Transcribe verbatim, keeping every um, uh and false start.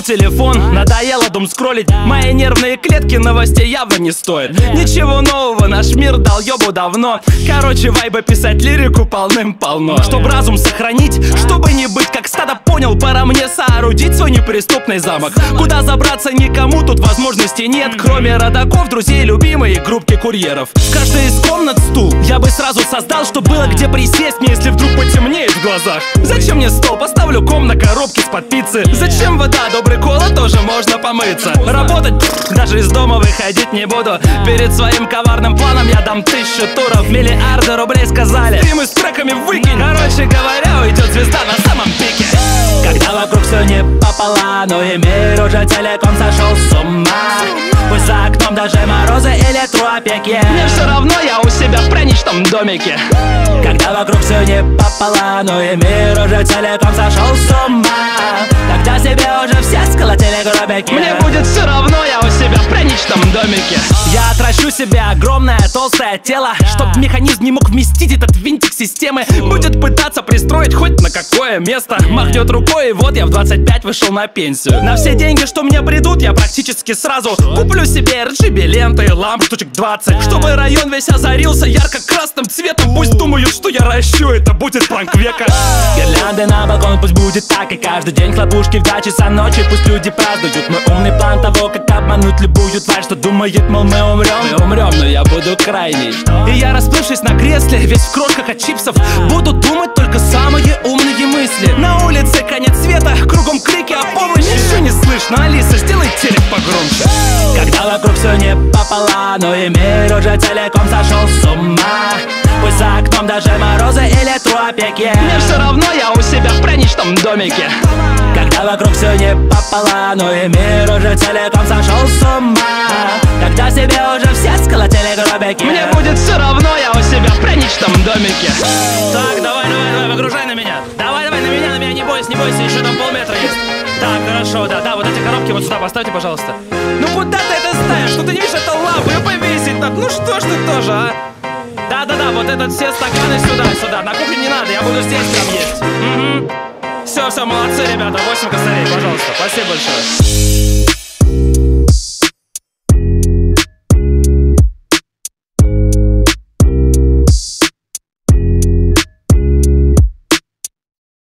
Забыл телефон, надоело дум скроллить. Мои нервные клетки новостей явно не стоят. Ничего нового, наш мир дал ёбу давно. Короче, вайба писать лирику полным-полно. Чтоб разум сохранить, чтобы не быть как стадо, понял, пора мне соорудить свой неприступный замок. Куда забраться никому тут возможности нет, кроме родаков, друзей, любимой и группки курьеров. В каждой из комнат стул я бы сразу создал, чтоб было где присесть мне, если вдруг потемнеет в глазах. Зачем мне стол? Поставлю ком на коробке с-под пиццы. Зачем вода? Добрый кола тоже можно помыться. Работать даже из дома выходить не буду. Перед своим коварным планом я дам тысячу туров. Миллиарды рублей сказали, стримы с треками выкинь. Короче говоря, уйдет звезда на самом пике. Когда вокруг все не по плану и мир уже целиком сошел с ума. Пусть за окном даже морозы или тропики, мне все равно, я у себя в пряничном домике. Когда вокруг все не по плану и мир уже целиком сошел с ума, когда себе уже все сколотили гробики, мне будет все равно, я у себя в пряничном домике. Я отращу себе огромное толстое тело, чтоб механизм не мог вместить этот винтик системы. Будет пытаться пристроить хоть на какое место. Махнет рукой, и вот я в двадцать пять вышел на пенсию. На все деньги, что мне придут, я практически сразу куплю себе эр джи би ленты, ламп штучек двадцать, чтобы район весь озарился ярко-красным цветом. Пусть думают, что я ращу, это будет пранк века. Гирлянды на балкон, пусть будет так и каждый день. Хлопушки в два часа ночи, пусть люди празднуют мой умный план того, как обмануть любую тварь, что думает, мол, мы умрем. Мы умрем, но я буду крайний. И я, расплывшись на кресле, весь в крошках от чипсов, буду думать только самые умные мысли. На улице конец света, кругом крики о помощи. Ничего не слышно, Алиса, сделай телек погромче. Когда вокруг все не по плану и мир уже целиком сошел с ума, пусть за окном даже морозы или тропики, мне все равно, я у себя в пряничном домике. Когда вокруг все не по плану и мир уже целиком сошел с ума, когда себе уже все сколотили гробики, мне будет все равно, я у себя в пряничном домике. Так, давай, давай, давай, выгружай на меня. Давай, давай, на меня, на меня, не бойся, не бойся, еще там полметра есть. Так, хорошо, да, да, вот эти коробки вот сюда поставьте, пожалуйста. Ну куда ты это ставишь? Что ты не видишь, это лампа, ее повесить надо. Ну что ж ты тоже, а? Да-да-да, вот этот все стаканы сюда, сюда. На кухне не надо, я буду здесь прям есть. Угу. Все, все, молодцы, ребята, восемь косарей, пожалуйста. Спасибо большое.